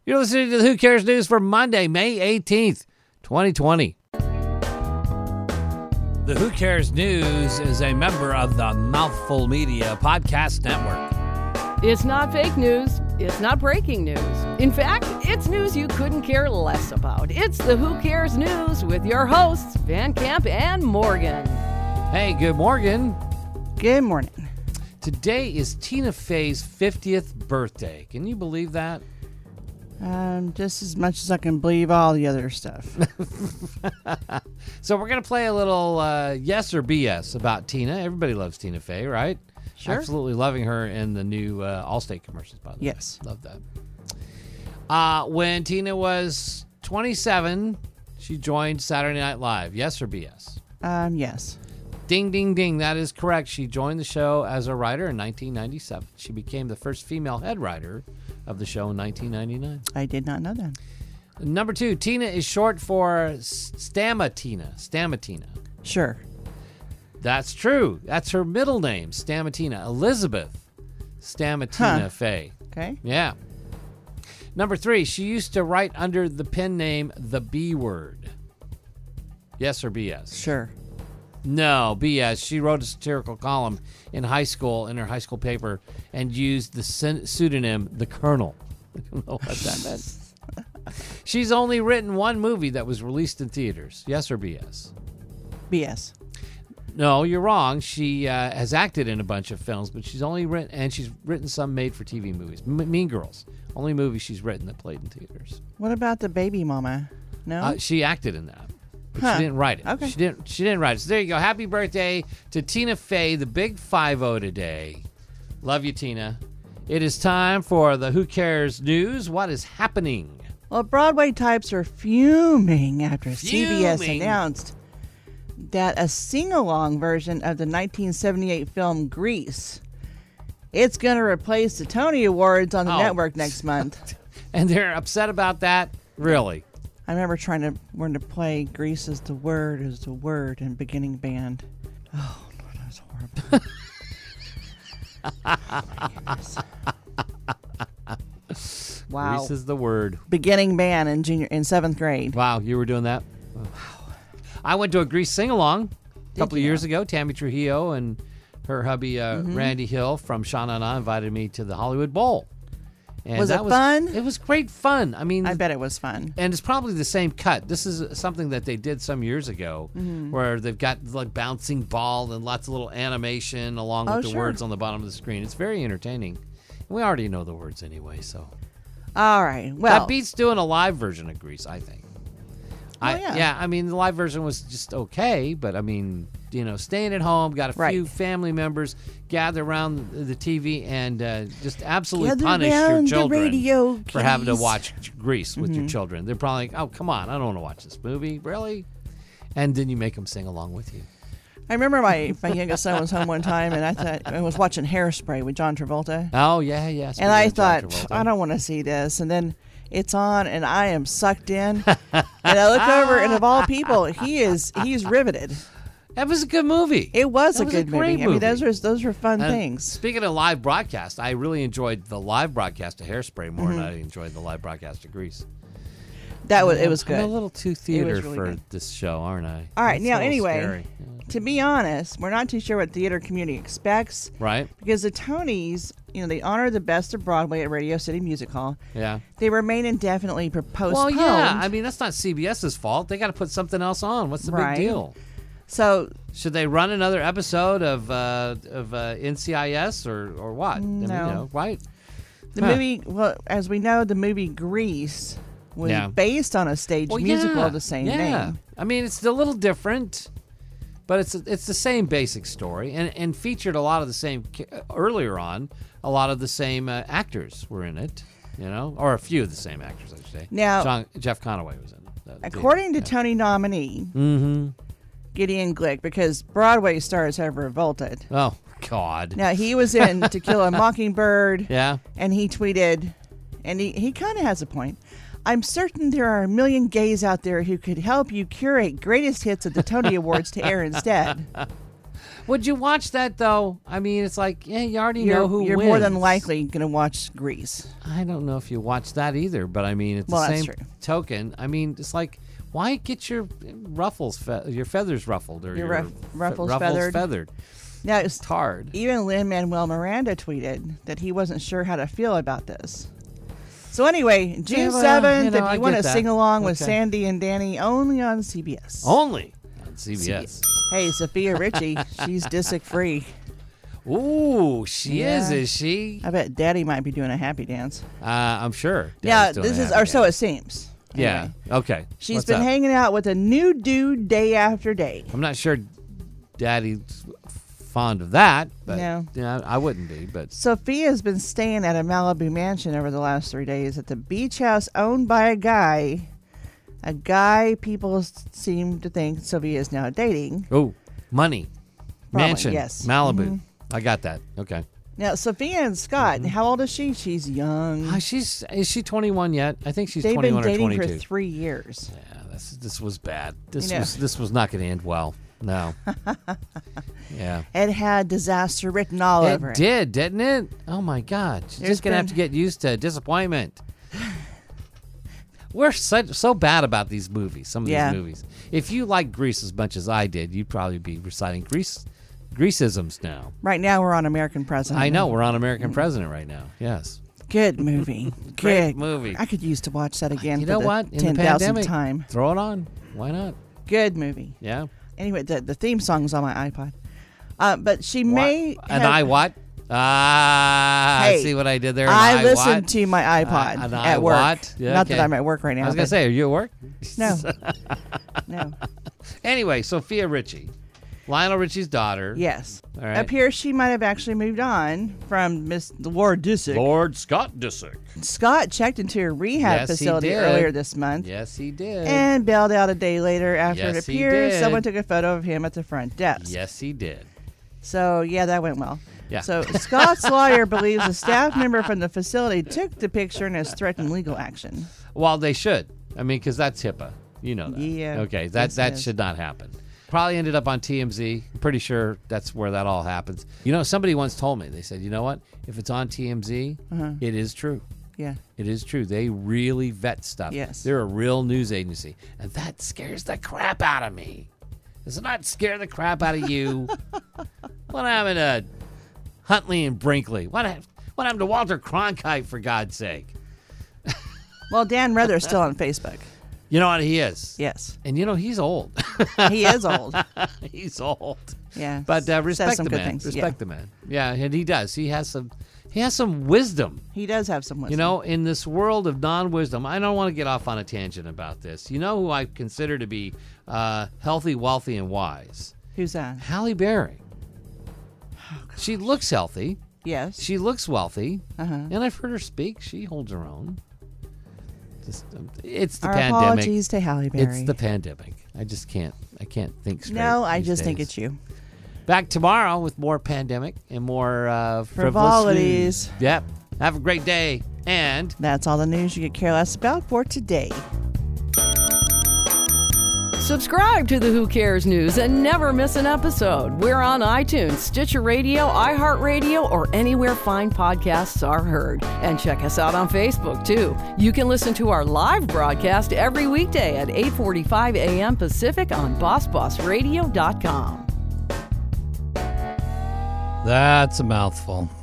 You're listening to the Who Cares News for Monday, May 18th, 2020. The Who Cares News is a member of the Mouthful Media Podcast Network. It's not fake news. It's not breaking news. In fact, it's news you couldn't care less about. It's the Who Cares News with your hosts, Van Camp and Morgan. Hey, good morning. Good morning. Today is Tina Fey's 50th birthday. Can you believe that? Just as much as I can believe all the other stuff. So we're going to play a little yes or BS about Tina. Everybody loves Tina Fey, right? Sure. Absolutely loving her in the new Allstate commercials, by the way. Yes. Love that. When Tina was 27, she joined Saturday Night Live. Yes or BS? Yes. Ding, ding, ding. That is correct. She joined the show as a writer in 1997. She became the first female head writer of the show in 1999. I did not know that. Number 2, Tina is short for Stamatina. Sure. That's true. That's her middle name, Stamatina. Elizabeth Stamatina Fey. Okay. Yeah. Number 3, she used to write under the pen name The B Word. Yes or BS? Sure. No, BS. She wrote a satirical column in high school, in her high school paper, and used the pseudonym The Colonel. I don't know what that meant. She's only written one movie that was released in theaters. Yes or BS? BS. No, you're wrong. She has acted in a bunch of films, but she's written some made-for-TV movies. Mean Girls, only movie she's written that played in theaters. What about the baby mama? No? She acted in that. But she didn't write it. Okay. She didn't write it. So there you go. Happy birthday to Tina Fey, the big 5-0 today. Love you, Tina. It is time for the Who Cares News. What is happening? Well, Broadway types are fuming after CBS announced that a sing-along version of the 1978 film Grease, it's going to replace the Tony Awards on the network next month. And they're upset about that? Really? I remember trying to learn to play Grease is the word in beginning band. Oh, Lord, that was horrible. Wow. Grease is the word. Beginning band in 7th grade. Wow, you were doing that? Wow. I went to a Grease sing-along a couple of years ago. Tammy Trujillo and her hubby Randy Hill from Sha Na Na invited me to the Hollywood Bowl. And was it fun? It was great fun. I mean, I bet it was fun. And it's probably the same cut. This is something that they did some years ago, where they've got like bouncing ball and lots of little animation along with the words on the bottom of the screen. It's very entertaining. We already know the words anyway, so. All right. Well, that beats doing a live version of Grease, I think. Yeah. I mean, the live version was just okay, but I mean, staying at home, got a few family members gather around the TV and just absolutely punish your children for having to watch Grease with your children. They're probably like, oh, come on, I don't want to watch this movie, really? And then you make them sing along with you. I remember my youngest son was home one time, and I was watching Hairspray with John Travolta. Oh, yeah. And I thought, I don't want to see this. And then it's on, and I am sucked in. And I look over, and of all people, he's riveted. That was a good movie. It was a good movie. I mean, those were fun things. Speaking of live broadcast, I really enjoyed the live broadcast of Hairspray more than I enjoyed the live broadcast of Grease. It was good. I'm a little too theater really for good. this show, aren't I? All right, It's now a little anyway, scary. To be honest, we're not too sure what theater community expects. Right. Because the Tonys, they honor the best of Broadway at Radio City Music Hall. Yeah. They remain indefinitely postponed. Well, yeah. I mean, that's not CBS's fault. They got to put something else on. What's the big deal? So should they run another episode of NCIS or what? No. Right? The movie, well, as we know, the movie Grease was based on a stage musical of the same name. I mean, it's a little different, but it's the same basic story and featured a lot of the same earlier on. A lot of the same actors were in it, or a few of the same actors, I should say. Now, Jeff Conaway was in it. According to Tony nominee Gideon Glick, because Broadway stars have revolted. Oh God! Now he was in To Kill a Mockingbird. Yeah, and he tweeted, and he kind of has a point. I'm certain there are a million gays out there who could help you curate greatest hits of the Tony Awards to air instead. Would you watch that, though? I mean, it's like, yeah, you already know who You're wins. more than likely going to watch Grease. I don't know if you watch that either, but I mean, it's the same token. I mean, it's like, why get your your feathers ruffled or your ruffles feathered? Now, it's hard. Even Lin-Manuel Miranda tweeted that he wasn't sure how to feel about this. So anyway, June 7th, if you want to sing along with Sandy and Danny, only on CBS. Only on CBS. Hey, Sophia Richie, she's Disick free. Ooh, she is she? I bet Daddy might be doing a happy dance. I'm sure. This is, or so it seems. Yeah. Okay. She's been hanging out with a new dude day after day. I'm not sure Daddy's fond of that, but no. Yeah, I wouldn't be. But Sophia's been staying at a Malibu mansion over the last 3 days at the beach house owned by a guy people seem to think Sophia is now dating. Oh, money. Probably, mansion. Yes. Malibu. Mm-hmm. I got that. Okay. Now, Sophia and Scott, how old is she? She's young. Is she 21 yet? I think she's 21 or 22. They've been dating for 3 years. Yeah, this was bad. This was not going to end well. No. Yeah. It had disaster written all over it. It did, didn't it? Oh, my God. She's just going to have to get used to disappointment. We're so bad about these movies, some of these movies. If you like Grease as much as I did, you'd probably be reciting Greaseisms now. Right now, we're on American President. I know. We're on American President right now. Yes. Good movie. Great movie. I could use to watch that again you know for what? the 10,000th time. Throw it on. Why not? Good movie. Yeah. Anyway, the theme song's on my iPod. But she may have... And I what? Hey, see what I did there? I listened to my iPod at work. Yeah, not that I'm at work right now. I was going to say, are you at work? No. No. Anyway, Sophia Richie. Lionel Richie's daughter. Yes. All right. Appears she might have actually moved on from Lord Disick. Lord Scott Disick. Scott checked into a rehab facility earlier this month. Yes, he did. And bailed out a day later after it appears someone took a photo of him at the front desk. Yes, he did. So, yeah, that went well. Yeah. So, Scott's lawyer believes a staff member from the facility took the picture and has threatened legal action. Well, they should. I mean, because that's HIPAA. You know that. Yeah. Okay, that should not happen. Probably ended up on TMZ. I'm pretty sure that's where that all happens. You know, somebody once told me, they said, you know what? If it's on TMZ, it is true. Yeah. It is true. They really vet stuff. Yes. They're a real news agency. And that scares the crap out of me. Does it not scare the crap out of you? What happened to Huntley and Brinkley? What happened to Walter Cronkite, for God's sake? Well, Dan Rather's still on Facebook. You know what? He is. Yes. And, you know, he's old. He is old. He's old. Yeah. But respect the man. Respect the man. Yeah, and he does. He has some wisdom. He does have some wisdom. You know, in this world of non-wisdom, I don't want to get off on a tangent about this. You know who I consider to be healthy, wealthy, and wise? Who's that? Halle Berry. Oh, she looks healthy. Yes. She looks wealthy. Uh-huh. And I've heard her speak. She holds her own. It's the Our pandemic. Apologies to Halle Berry. It's the pandemic. I can't think straight. No, I just days. think it's you. Back tomorrow with more pandemic and more frivolities. Yep. Have a great day. And that's all the news you could care less about for today. Subscribe to the Who Cares News and never miss an episode. We're on iTunes, Stitcher Radio, iHeartRadio, or anywhere fine podcasts are heard. And check us out on Facebook, too. You can listen to our live broadcast every weekday at 8:45 a.m. Pacific on BossBossRadio.com. That's a mouthful.